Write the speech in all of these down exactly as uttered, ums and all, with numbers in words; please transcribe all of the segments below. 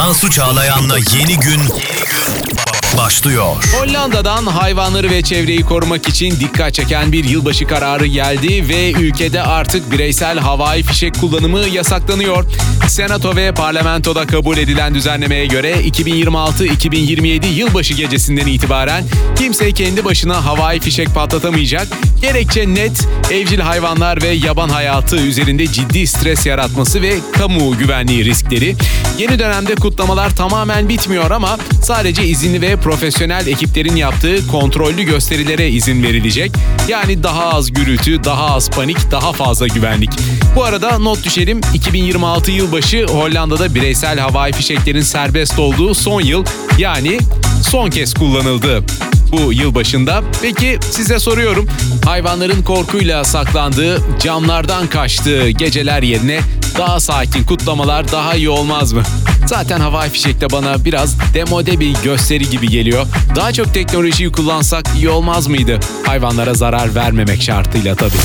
Tansu Çağlayan'la Yeni Gün başlıyor. Hollanda'dan hayvanları ve çevreyi korumak için dikkat çeken bir yılbaşı kararı geldi ve ülkede artık bireysel havai fişek kullanımı yasaklanıyor. Senato ve parlamentoda kabul edilen düzenlemeye göre iki bin yirmi altı iki bin yirmi yedi yılbaşı gecesinden itibaren kimse kendi başına havai fişek patlatamayacak. Gerekçe net, evcil hayvanlar ve yaban hayatı üzerinde ciddi stres yaratması ve kamu güvenliği riskleri. Yeni dönemde kutlamalar tamamen bitmiyor ama sadece izinli ve profesyonel ekiplerin yaptığı kontrollü gösterilere izin verilecek. Yani daha az gürültü, daha az panik, daha fazla güvenlik. Bu arada not düşelim, iki bin yirmi altı yılbaşı Hollanda'da bireysel havai fişeklerin serbest olduğu son yıl, yani son kez kullanıldı bu yılbaşında. Peki size soruyorum, hayvanların korkuyla saklandığı, camlardan kaçtığı geceler yerine daha sakin kutlamalar daha iyi olmaz mı? Zaten havai fişek de bana biraz demode bir gösteri gibi geliyor. Daha çok teknolojiyi kullansak iyi olmaz mıydı? Hayvanlara zarar vermemek şartıyla tabii.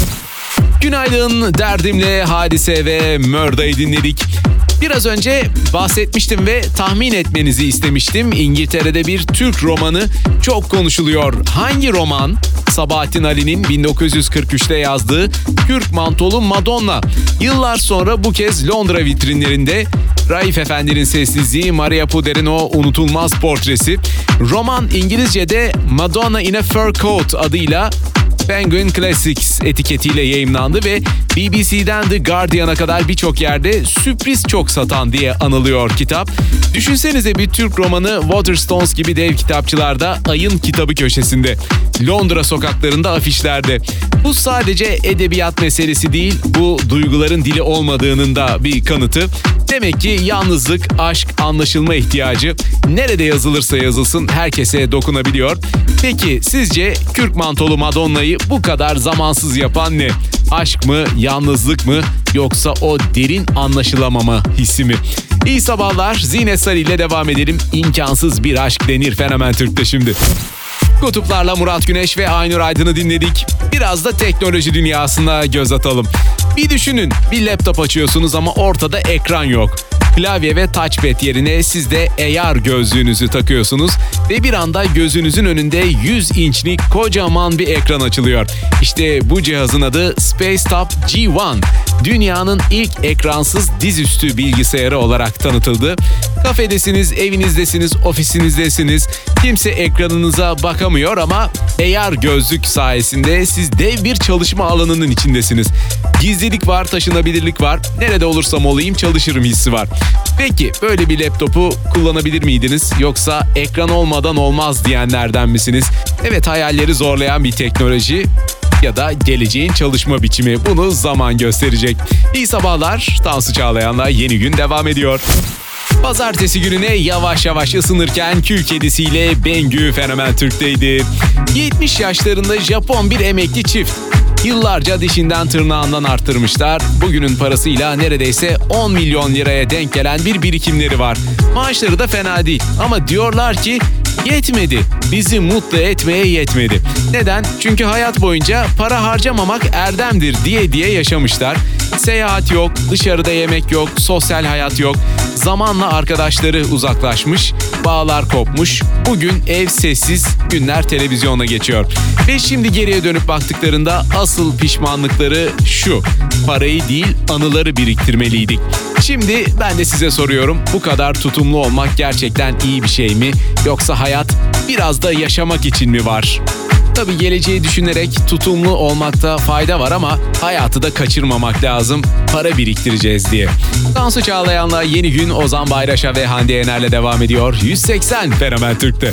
Günaydın, Derdimle Hadise ve Mörda'yı dinledik. Biraz önce bahsetmiştim ve tahmin etmenizi istemiştim. İngiltere'de bir Türk romanı çok konuşuluyor. Hangi roman? Sabahattin Ali'nin bin dokuz yüz kırk üçte yazdığı Kürk Mantolu Madonna. Yıllar sonra bu kez Londra vitrinlerinde Raif Efendi'nin sessizliği, Maria Puder'in o unutulmaz portresi. Roman İngilizce'de Madonna in a Fur Coat adıyla Penguin Classics etiketiyle yayımlandı ve B B C'den The Guardian'a kadar birçok yerde sürpriz çok satan diye anılıyor kitap. Düşünsenize bir Türk romanı Waterstones gibi dev kitapçılarda ayın kitabı köşesinde, Londra sokaklarında afişlerde. Bu sadece edebiyat meselesi değil, bu duyguların dili olmadığının da bir kanıtı. Demek ki yalnızlık, aşk, anlaşılma ihtiyacı nerede yazılırsa yazılsın herkese dokunabiliyor. Peki sizce Kürk Mantolu Madonna'yı bu kadar zamansız yapan ne? Aşk mı, yalnızlık mı, yoksa o derin anlaşılamama hissi mi? İyi sabahlar, Zinet Salih ile devam edelim. İmkansız bir aşk denir Fenomen Türk'te şimdi. Kutuplarla Murat Güneş ve Aynur Aydın'ı dinledik. Biraz da teknoloji dünyasına göz atalım. Bir düşünün, bir laptop açıyorsunuz ama ortada ekran yok. Klavye ve touchpad yerine siz de A R gözlüğünüzü takıyorsunuz ve bir anda gözünüzün önünde yüz inçlik kocaman bir ekran açılıyor. İşte bu cihazın adı Spacetop G bir. Dünyanın ilk ekransız dizüstü bilgisayarı olarak tanıtıldı. Kafedesiniz, evinizdesiniz, ofisinizdesiniz. Kimse ekranınıza bakamıyor ama A R gözlük sayesinde siz dev bir çalışma alanının içindesiniz. Gizlilik var, taşınabilirlik var. Nerede olursam olayım çalışırım hissi var. Peki böyle bir laptopu kullanabilir miydiniz? Yoksa ekran olmadan olmaz diyenlerden misiniz? Evet, hayalleri zorlayan bir teknoloji ya da geleceğin çalışma biçimi, bunu zaman gösterecek. İyi sabahlar, Tansu Çağlayan'la Yeni Gün devam ediyor. Pazartesi gününe yavaş yavaş ısınırken kül kedisiyle Bengü Fenomen Türk'teydi. yetmiş yaşlarında Japon bir emekli çift. Yıllarca dişinden tırnağından arttırmışlar. Bugünün parasıyla neredeyse on milyon liraya denk gelen bir birikimleri var. Maaşları da fena değil ama diyorlar ki yetmedi. Bizi mutlu etmeye yetmedi. Neden? Çünkü hayat boyunca para harcamamak erdemdir diye diye yaşamışlar. Seyahat yok, dışarıda yemek yok, sosyal hayat yok. Zamanla arkadaşları uzaklaşmış, bağlar kopmuş. Bugün ev sessiz, günler televizyona geçiyor. Ve şimdi geriye dönüp baktıklarında asıl pişmanlıkları şu: parayı değil, anıları biriktirmeliydik. Şimdi ben de size soruyorum, bu kadar tutumlu olmak gerçekten iyi bir şey mi? Yoksa hayat biraz da yaşamak için mi var? Tabii geleceği düşünerek tutumlu olmakta fayda var ama hayatı da kaçırmamak lazım, para biriktireceğiz diye. Tansu Çağlayan'la Yeni Gün Ozan Bayraş'a ve Hande Yener'le devam ediyor. yüz seksen Fenomen Türk'te.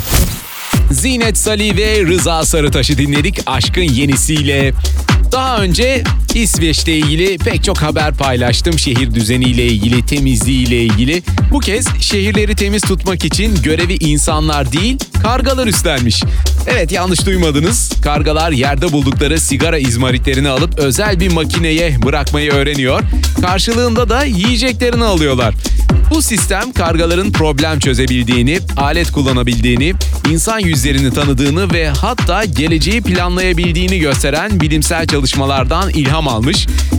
Zinet Salih ve Rıza Sarıtaş'ı dinledik Aşkın Yenisiyle. Daha önce İsveç'le ilgili pek çok haber paylaştım. Şehir düzeniyle ilgili, temizliğiyle ilgili. Bu kez şehirleri temiz tutmak için görevi insanlar değil, kargalar üstlenmiş. Evet, yanlış duymadınız. Kargalar yerde buldukları sigara izmaritlerini alıp özel bir makineye bırakmayı öğreniyor. Karşılığında da yiyeceklerini alıyorlar. Bu sistem kargaların problem çözebildiğini, alet kullanabildiğini, insan yüzlerini tanıdığını ve hatta geleceği planlayabildiğini gösteren bilimsel çalışmalardan ilham almış.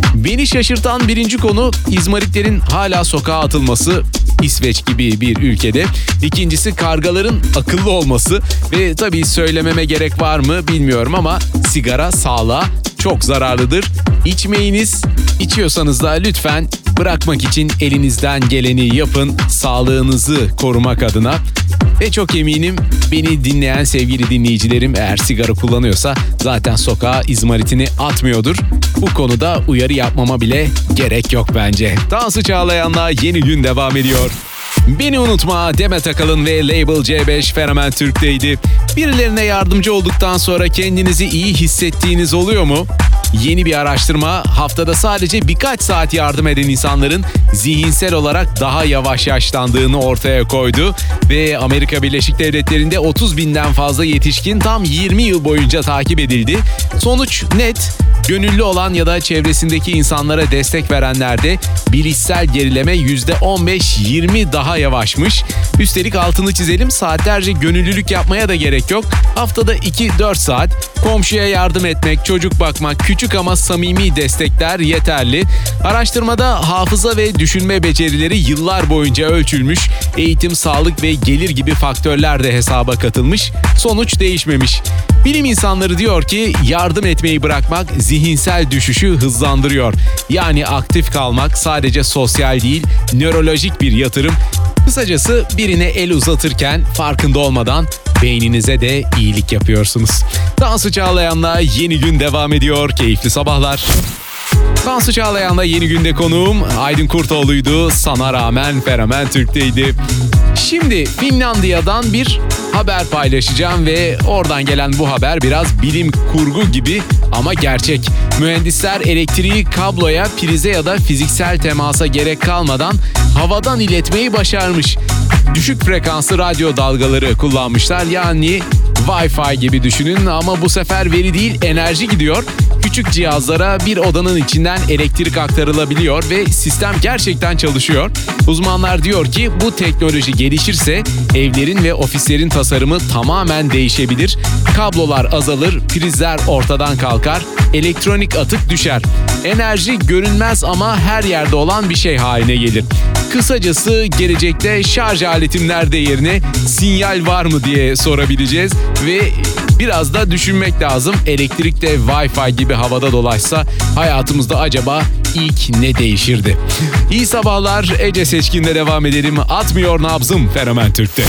Beni şaşırtan birinci konu izmaritlerin hala sokağa atılması İsveç gibi bir ülkede. İkincisi kargaların akıllı olması ve tabii söylememe gerek var mı bilmiyorum ama sigara sağlığa çok zararlıdır. İçmeyiniz, içiyorsanız da lütfen bırakmak için elinizden geleni yapın sağlığınızı korumak adına. Ve çok eminim beni dinleyen sevgili dinleyicilerim eğer sigara kullanıyorsa zaten sokağa izmaritini atmıyordur. Bu konuda uyarı yapmama bile gerek yok bence. Tansu Çağlayan'la Yeni Gün devam ediyor. Beni unutma Demet Akalın ve Label C beş Fenomen Türk'teydi. Birilerine yardımcı olduktan sonra kendinizi iyi hissettiğiniz oluyor mu? Yeni bir araştırma haftada sadece birkaç saat yardım eden insanların zihinsel olarak daha yavaş yaşlandığını ortaya koydu. Ve Amerika Birleşik Devletleri'nde otuz binden fazla yetişkin tam yirmi yıl boyunca takip edildi. Sonuç net. Gönüllü olan ya da çevresindeki insanlara destek verenlerde bilişsel gerileme yüzde on beş yirmi daha yavaşmış. Üstelik altını çizelim saatlerce gönüllülük yapmaya da gerek yok. Haftada iki dört saat komşuya yardım etmek, çocuk bakmak, küçük ama samimi destekler yeterli. Araştırmada hafıza ve düşünme becerileri yıllar boyunca ölçülmüş. Eğitim, sağlık ve gelir gibi faktörler de hesaba katılmış. Sonuç değişmemiş. Bilim insanları diyor ki yardım etmeyi bırakmak zihinsel düşüşü hızlandırıyor. Yani aktif kalmak sadece sosyal değil, nörolojik bir yatırım. Kısacası birine el uzatırken farkında olmadan beyninize de iyilik yapıyorsunuz. Tansu Çağlayan'la Yeni Gün devam ediyor. Keyifli sabahlar. Tansu Çağlayan'la Yeni Günde konuğum Aydın Kurtoğlu'ydu. Sana rağmen Fenomen Türk'teydi. Şimdi Finlandiya'dan bir haber paylaşacağım ve oradan gelen bu haber biraz bilim kurgu gibi ama gerçek. Mühendisler elektriği kabloya, prize ya da fiziksel temasa gerek kalmadan havadan iletmeyi başarmış. Düşük frekanslı radyo dalgaları kullanmışlar. Yani Wi-Fi gibi düşünün ama bu sefer veri değil enerji gidiyor. Küçük cihazlara bir odanın içinden elektrik aktarılabiliyor ve sistem gerçekten çalışıyor. Uzmanlar diyor ki bu teknoloji gelişirse evlerin ve ofislerin tasarımı tamamen değişebilir. Kablolar azalır, prizler ortadan kalkar, elektronik atık düşer. Enerji görünmez ama her yerde olan bir şey haline gelir. Kısacası gelecekte şarj aletim nerede yerine sinyal var mı diye sorabileceğiz ve biraz da düşünmek lazım. Elektrik de Wi-Fi gibi havada dolaşsa hayatımızda acaba ilk ne değişirdi? İyi sabahlar, Ece Seçkin'le devam edelim. Atmıyor nabzım Fenomen Türk'te.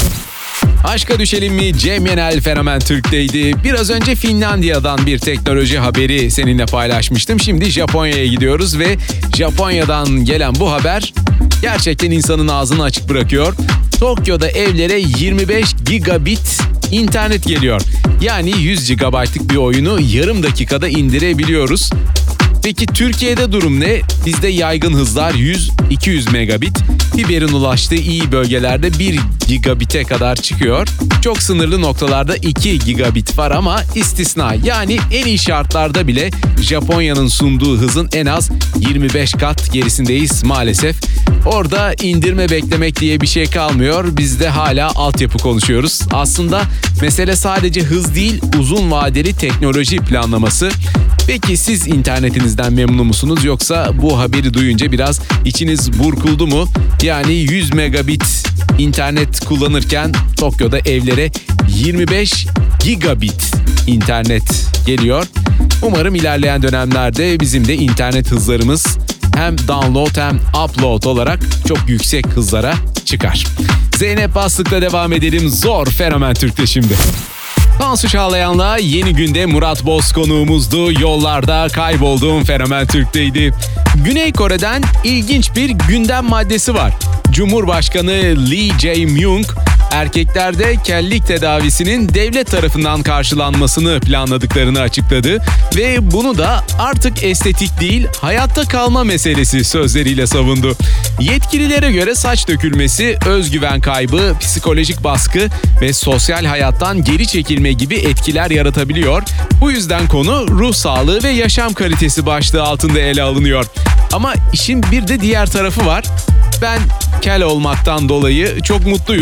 Aşka düşelim mi? Cem Yenel Fenomen Türk'teydi. Biraz önce Finlandiya'dan bir teknoloji haberi seninle paylaşmıştım. Şimdi Japonya'ya gidiyoruz ve Japonya'dan gelen bu haber gerçekten insanın ağzını açık bırakıyor. Tokyo'da evlere yirmi beş gigabit internet geliyor. Yani yüz gigabaytlık bir oyunu yarım dakikada indirebiliyoruz. Peki Türkiye'de durum ne? Bizde yaygın hızlar yüz iki yüz megabit. Fiberin ulaştığı iyi bölgelerde bir gigabite kadar çıkıyor. Çok sınırlı noktalarda iki gigabit var ama istisna. Yani en iyi şartlarda bile Japonya'nın sunduğu hızın en az yirmi beş kat gerisindeyiz maalesef. Orada indirme beklemek diye bir şey kalmıyor. Biz de hala altyapı konuşuyoruz. Aslında mesele sadece hız değil, uzun vadeli teknoloji planlaması. Peki siz internetinizden memnun musunuz yoksa bu haberi duyunca biraz içiniz burkuldu mu? Yani yüz megabit internet kullanırken Tokyo'da evlere yirmi beş gigabit internet geliyor. Umarım ilerleyen dönemlerde bizim de internet hızlarımız hem download hem upload olarak çok yüksek hızlara çıkar. Zeynep Bastık'la devam edelim. Zor Fenomen Türk'te şimdi. Tansu Çağlayan'la Yeni Günde Murat Boz konuğumuzdu. Yollarda kaybolduğum Fenomen Türk'teydi. Güney Kore'den ilginç bir gündem maddesi var. Cumhurbaşkanı Lee Jae-myung erkeklerde kellik tedavisinin devlet tarafından karşılanmasını planladıklarını açıkladı ve bunu da artık estetik değil hayatta kalma meselesi sözleriyle savundu. Yetkililere göre saç dökülmesi, özgüven kaybı, psikolojik baskı ve sosyal hayattan geri çekilme gibi etkiler yaratabiliyor. Bu yüzden konu ruh sağlığı ve yaşam kalitesi başlığı altında ele alınıyor. Ama işin bir de diğer tarafı var. Ben kel olmaktan dolayı çok mutluyum.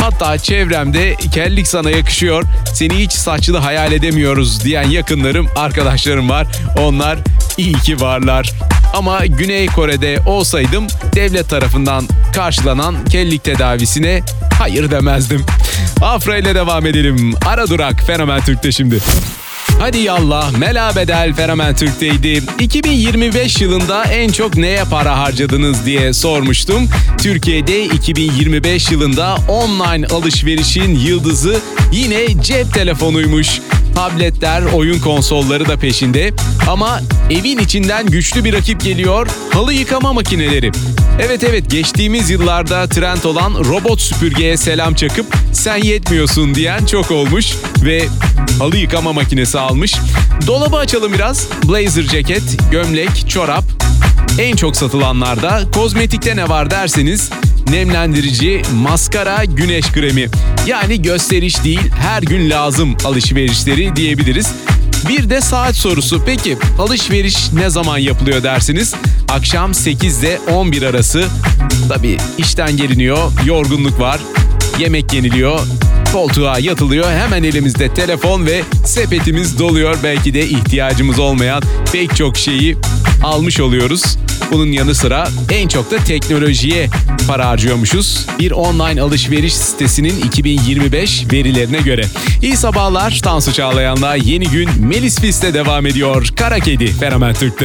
Hatta çevremde kellik sana yakışıyor, seni hiç saçlı hayal edemiyoruz diyen yakınlarım, arkadaşlarım var. Onlar iyi ki varlar. Ama Güney Kore'de olsaydım devlet tarafından karşılanan kellik tedavisine hayır demezdim. Afra ile devam edelim. Ara Durak Fenomen Türk'te şimdi. Hadi yallah, Mela Bedel Fenomen Türk'teydi. iki bin yirmi beş yılında en çok neye para harcadınız diye sormuştum. Türkiye'de iki bin yirmi beş yılında online alışverişin yıldızı yine cep telefonuymuş. Tabletler, oyun konsolları da peşinde. Ama evin içinden güçlü bir rakip geliyor: halı yıkama makineleri. Evet evet, geçtiğimiz yıllarda trend olan robot süpürgeye selam çakıp sen yetmiyorsun diyen çok olmuş ve halı yıkama makinesi almış. Dolabı açalım biraz. Blazer ceket, gömlek, çorap. En çok satılanlarda kozmetikte ne var derseniz nemlendirici, maskara, güneş kremi. Yani gösteriş değil, her gün lazım alışverişleri diyebiliriz. Bir de saat sorusu. Peki alışveriş ne zaman yapılıyor dersiniz? Akşam sekiz ile on bir arası. Tabii işten geliniyor, yorgunluk var, yemek yeniliyor, koltuğa yatılıyor, hemen elimizde telefon ve sepetimiz doluyor. Belki de ihtiyacımız olmayan pek çok şeyi almış oluyoruz. Bunun yanı sıra en çok da teknolojiye para harcıyormuşuz. Bir online alışveriş sitesinin iki bin yirmi beş verilerine göre. İyi sabahlar, Tansu Çağlayan'la Yeni Gün Melis Fis'le devam ediyor. Kara Kedi Fenomen Türk'te.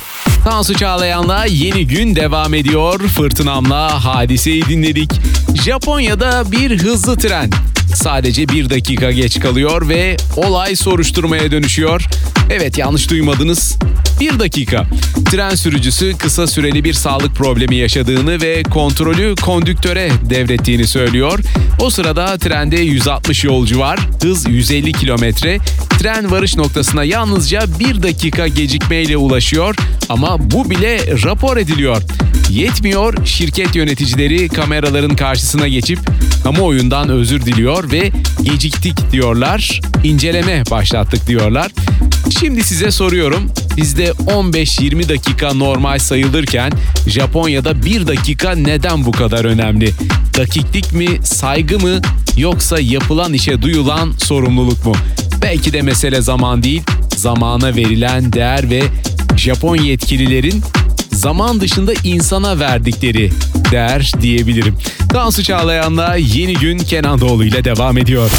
Tansu Çağlayan'la Yeni Gün devam ediyor. Fırtınam'la Hadise'yi dinledik. Japonya'da bir hızlı tren sadece bir dakika geç kalıyor ve olay soruşturmaya dönüşüyor. Evet, yanlış duymadınız. Bir dakika. Tren sürücüsü kısa süreli bir sağlık problemi yaşadığını ve kontrolü kondüktöre devrettiğini söylüyor. O sırada trende yüz altmış yolcu var. Hız yüz elli kilometre. Tren varış noktasına yalnızca bir dakika gecikmeyle ulaşıyor ama bu bile rapor ediliyor. Yetmiyor, şirket yöneticileri kameraların karşısına geçip kamuoyundan özür diliyor ve geciktik diyorlar, inceleme başlattık diyorlar. Şimdi size soruyorum, bizde on beş yirmi dakika normal sayılırken Japonya'da bir dakika neden bu kadar önemli? Dakiklik mi, saygı mı, yoksa yapılan işe duyulan sorumluluk mu? Belki de mesele zaman değil, zamana verilen değer ve Japon yetkililerin zaman dışında insana verdikleri değer diyebilirim. Tansu Çağlayan'la Yeni Gün Kenan Doğulu ile devam ediyor.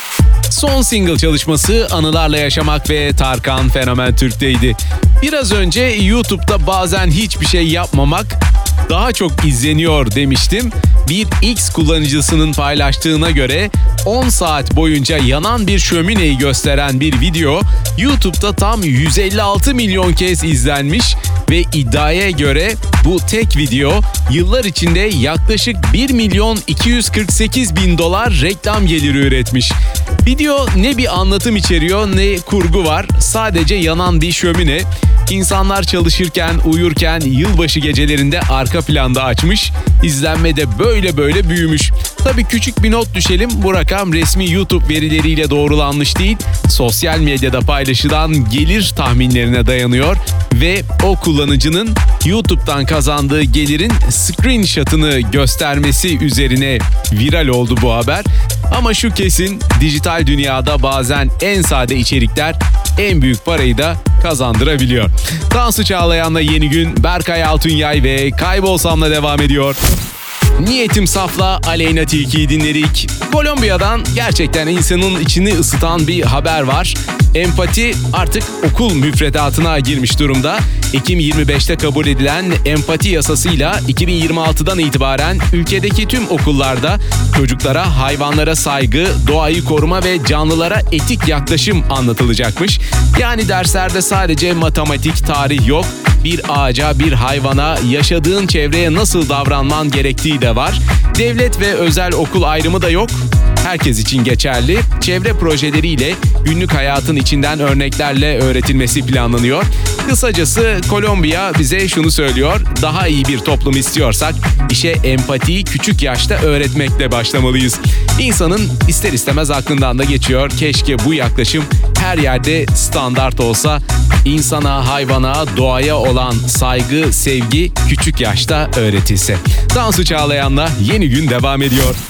Son single çalışması Anılarla Yaşamak ve Tarkan Fenomen Türk'teydi. Biraz önce YouTube'da bazen hiçbir şey yapmamak daha çok izleniyor demiştim. Bir X kullanıcısının paylaştığına göre on saat boyunca yanan bir şömineyi gösteren bir video YouTube'da tam yüz elli altı milyon kez izlenmiş ve iddiaya göre bu tek video yıllar içinde yaklaşık bir milyon iki yüz kırk sekiz bin dolar reklam geliri üretmiş. Video ne bir anlatım içeriyor ne kurgu var. Sadece yanan bir şömine. İnsanlar çalışırken, uyurken, yılbaşı gecelerinde arka planda açmış. İzlenme de böyle böyle büyümüş. Tabii küçük bir not düşelim. Bu rakam resmi YouTube verileriyle doğrulanmış değil. Sosyal medyada paylaşılan gelir tahminlerine dayanıyor ve o kullanıcının YouTube'dan kazandığı gelirin screenshot'ını göstermesi üzerine viral oldu bu haber. Ama şu kesin, dijital dünyada bazen en sade içerikler en büyük parayı da kazandırabiliyor. Tansu Çağlayan'la Yeni Gün, Berkay Altunyay ve Kaybolsam'la devam ediyor. Niyetim Saf'la Aleyna Tilki'yi dinledik. Kolombiya'dan gerçekten insanın içini ısıtan bir haber var. Empati artık okul müfredatına girmiş durumda. Ekim yirmi beşte kabul edilen empati yasasıyla iki bin yirmi altıdan itibaren ülkedeki tüm okullarda çocuklara hayvanlara saygı, doğayı koruma ve canlılara etik yaklaşım anlatılacakmış. Yani derslerde sadece matematik, tarih yok. Bir ağaca, bir hayvana, yaşadığın çevreye nasıl davranman gerektiği de var. Devlet ve özel okul ayrımı da yok. Herkes için geçerli. Çevre projeleriyle günlük hayatın içinden örneklerle öğretilmesi planlanıyor. Kısacası Kolombiya bize şunu söylüyor: daha iyi bir toplum istiyorsak işe empatiyi küçük yaşta öğretmekle başlamalıyız. İnsanın ister istemez aklından da geçiyor: keşke bu yaklaşım her yerde standart olsa. İnsana, hayvana, doğaya olan saygı, sevgi küçük yaşta öğretilse. Tansu Çağlayan'la Yeni Gün devam ediyor.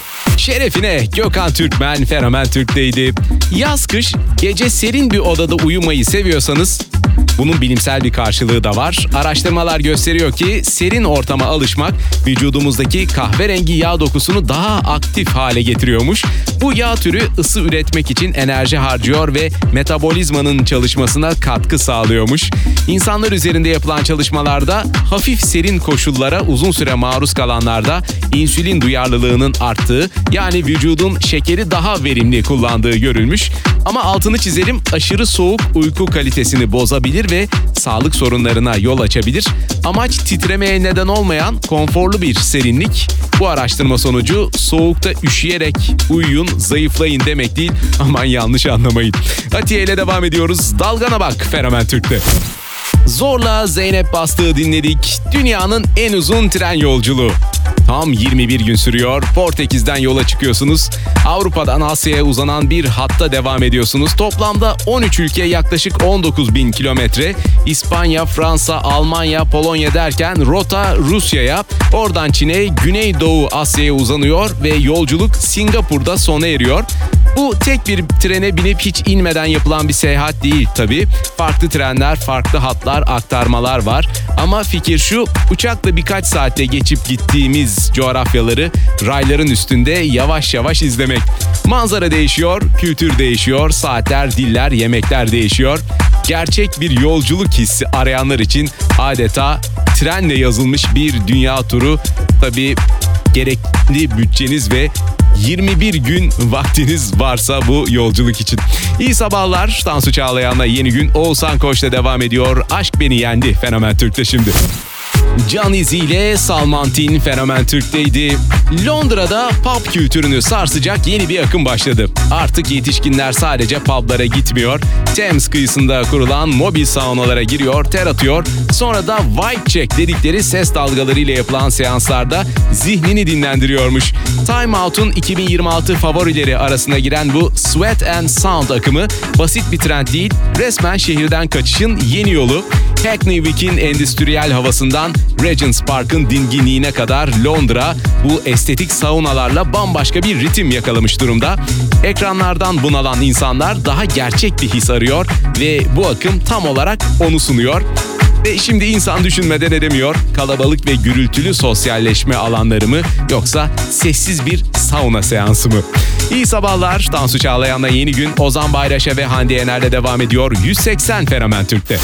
Şerefine Gökhan Türkmen Fenomen Türk'teydi. Yaz kış gece serin bir odada uyumayı seviyorsanız bunun bilimsel bir karşılığı da var. Araştırmalar gösteriyor ki serin ortama alışmak vücudumuzdaki kahverengi yağ dokusunu daha aktif hale getiriyormuş. Bu yağ türü ısı üretmek için enerji harcıyor ve metabolizmanın çalışmasına katkı sağlıyormuş. İnsanlar üzerinde yapılan çalışmalarda hafif serin koşullara uzun süre maruz kalanlarda insülin duyarlılığının arttığı, yani vücudun şekeri daha verimli kullandığı görülmüş. Ama altını çizelim, aşırı soğuk uyku kalitesini bozabilir ve sağlık sorunlarına yol açabilir. Amaç titremeye neden olmayan konforlu bir serinlik. Bu araştırma sonucu soğukta üşüyerek uyuyun, zayıflayın demek değil. Aman yanlış anlamayın. Atiye ile devam ediyoruz. Dalgana bak Fenomen Türk'te. Zorla Zeynep Bastık'ı dinledik. Dünyanın en uzun tren yolculuğu. Tam yirmi bir gün sürüyor. Portekiz'den yola çıkıyorsunuz. Avrupa'dan Asya'ya uzanan bir hatta devam ediyorsunuz. Toplamda on üç ülke, yaklaşık on dokuz bin kilometre. İspanya, Fransa, Almanya, Polonya derken rota Rusya'ya, oradan Çin'e, Güneydoğu Asya'ya uzanıyor ve yolculuk Singapur'da sona eriyor. Bu tek bir trene binip hiç inmeden yapılan bir seyahat değil tabii. Farklı trenler, farklı hatlar, aktarmalar var. Ama fikir şu, uçakla birkaç saatte geçip gittiğimiz coğrafyaları rayların üstünde yavaş yavaş izlemek. Manzara değişiyor, kültür değişiyor, saatler, diller, yemekler değişiyor. Gerçek bir yolculuk hissi arayanlar için adeta trenle yazılmış bir dünya turu. Tabii gerekli bütçeniz ve yirmi bir gün vaktiniz varsa bu yolculuk için. İyi sabahlar. Tansu Çağlayan'la Yeni Gün Oğuzhan Koç'la devam ediyor. Aşk Beni Yendi Fenomen Türk'te şimdi. Can İzi ile Salman Tin Fenomen Türk'teydi. Londra'da pub kültürünü sarsacak yeni bir akım başladı. Artık yetişkinler sadece publara gitmiyor. Thames kıyısında kurulan mobil saunalara giriyor, ter atıyor. Sonra da vibe check dedikleri ses dalgaları ile yapılan seanslarda zihnini dinlendiriyormuş. Time Out'un iki bin yirmi altı favorileri arasına giren bu Sweat and Sound akımı basit bir trend değil, resmen şehirden kaçışın yeni yolu. Hackney Wick'in endüstriyel havasından Regent's Park'ın dinginliğine kadar Londra bu estetik saunalarla bambaşka bir ritim yakalamış durumda. Ekranlardan bunalan insanlar daha gerçek bir his arıyor ve bu akım tam olarak onu sunuyor. Ve şimdi insan düşünmeden edemiyor. Kalabalık ve gürültülü sosyalleşme alanları mı, yoksa sessiz bir sauna seansı mı? İyi sabahlar. Tansu Çağlayan'la Yeni Gün Ozan Bayraş'a ve Hande Yener'le devam ediyor. yüz seksen Fenomen Türk'te.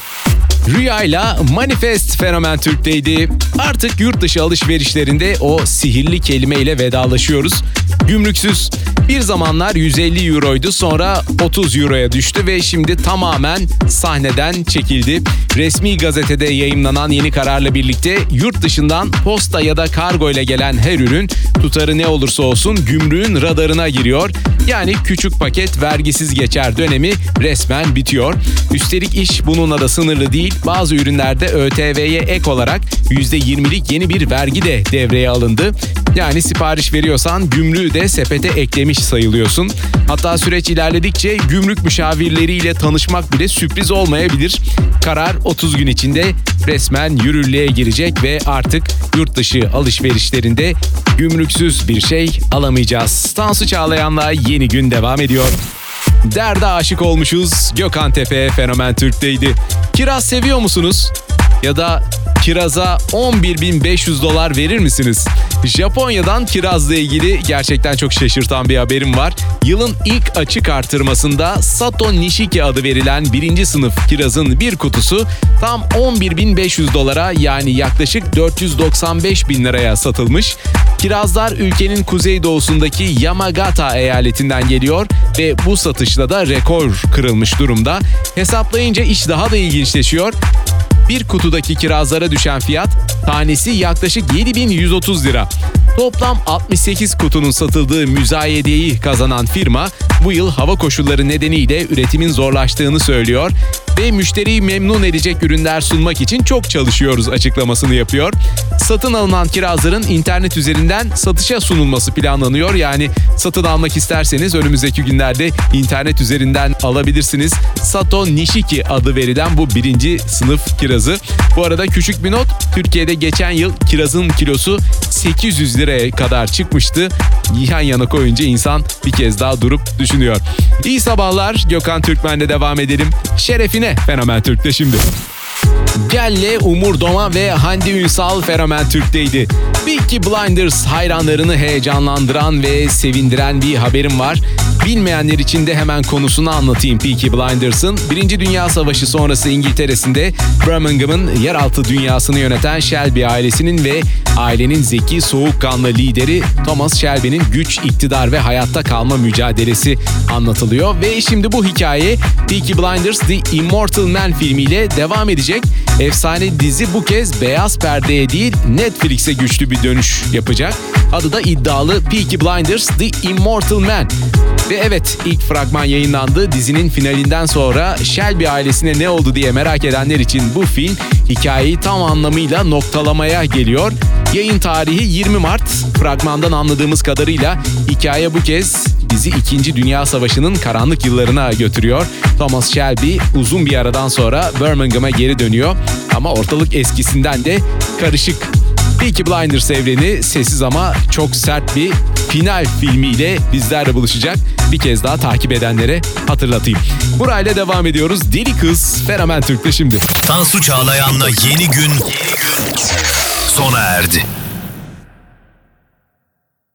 Rüyayla Manifest Fenomen Türk'teydi. Artık yurt dışı alışverişlerinde o sihirli kelimeyle vedalaşıyoruz. Gümrüksüz. Bir zamanlar yüz elli euroydu, sonra otuz euroya düştü ve şimdi tamamen sahneden çekildi. Resmi gazetede yayımlanan yeni kararla birlikte yurt dışından posta ya da kargo ile gelen her ürün, tutarı ne olursa olsun, gümrüğün radarına giriyor. Yani küçük paket vergisiz geçer dönemi resmen bitiyor. Üstelik iş bununla da sınırlı değil. Bazı ürünlerde ÖTV'ye ek olarak yüzde yirmilik yeni bir vergi de devreye alındı. Yani sipariş veriyorsan gümrüğü de sepete eklemiş sayılıyorsun. Hatta süreç ilerledikçe gümrük müşavirleriyle tanışmak bile sürpriz olmayabilir. Karar otuz gün içinde resmen yürürlüğe girecek ve artık yurt dışı alışverişlerinde gümrüksüz bir şey alamayacağız. Tansu Çağlayan'la Yeni Gün devam ediyor. Derde aşık olmuşuz. Gökhan Tepe Fenomen Türk'teydi. Kiraz seviyor musunuz? Ya da kiraza on bir bin beş yüz dolar verir misiniz? Japonya'dan kirazla ilgili gerçekten çok şaşırtan bir haberim var. Yılın ilk açık artırmasında Sato Nishiki adı verilen birinci sınıf kirazın bir kutusu tam on bir bin beş yüz dolara, yani yaklaşık dört yüz doksan beş bin liraya satılmış. Kirazlar ülkenin kuzeydoğusundaki Yamagata eyaletinden geliyor ve bu satışla da rekor kırılmış durumda. Hesaplayınca iş daha da ilginçleşiyor. Bir kutudaki kirazlara düşen fiyat tanesi yaklaşık yedi bin yüz otuz lira. Toplam altmış sekiz kutunun satıldığı müzayedeyi kazanan firma bu yıl hava koşulları nedeniyle üretimin zorlaştığını söylüyor. ve müşteriyi memnun edecek ürünler sunmak için çok çalışıyoruz açıklamasını yapıyor. Satın alınan kirazların internet üzerinden satışa sunulması planlanıyor. Yani satın almak isterseniz önümüzdeki günlerde internet üzerinden alabilirsiniz. Sato Nishiki adı verilen bu birinci sınıf kirazı. Bu arada küçük bir not, Türkiye'de geçen yıl kirazın kilosu sekiz yüz liraya kadar çıkmıştı. Yan yana koyunca insan bir kez daha durup düşünüyor. İyi sabahlar, Gökhan Türkmen'le devam edelim. Şerefine Fenomen Türk'te şimdi. Gelle, Umur Doma ve Hande Ünsal Fenomen Türk'teydi. Peaky Blinders hayranlarını heyecanlandıran ve sevindiren bir haberim var. Bilmeyenler için de hemen konusunu anlatayım Peaky Blinders'ın. Birinci Dünya Savaşı sonrası İngiltere'sinde Birmingham'ın yeraltı dünyasını yöneten Shelby ailesinin ve ailenin zeki, soğukkanlı lideri Thomas Shelby'nin güç, iktidar ve hayatta kalma mücadelesi anlatılıyor. Ve şimdi bu hikaye Peaky Blinders The Immortal Man filmiyle devam edecek. Efsane dizi bu kez beyaz perdeye değil Netflix'e güçlü bir dönüş yapacak. Adı da iddialı Peaky Blinders The Immortal Man. Ve evet, ilk fragman yayınlandı. Dizinin finalinden sonra Shelby ailesine ne oldu diye merak edenler için bu film hikayeyi tam anlamıyla noktalamaya geliyor. Yayın tarihi yirmi Mart. Fragmandan anladığımız kadarıyla hikaye bu kez bizi İkinci Dünya Savaşı'nın karanlık yıllarına götürüyor. Thomas Shelby uzun bir aradan sonra Birmingham'a geri dönüyor. Ama ortalık eskisinden de karışık. Peaky Blinders evreni sessiz ama çok sert bir final filmiyle bizlerle buluşacak. Bir kez daha takip edenlere hatırlatayım. Burayla devam ediyoruz. Deli Kız Fenomen Türk'te şimdi. Tansu Çağlayan'la Yeni Gün sona erdi.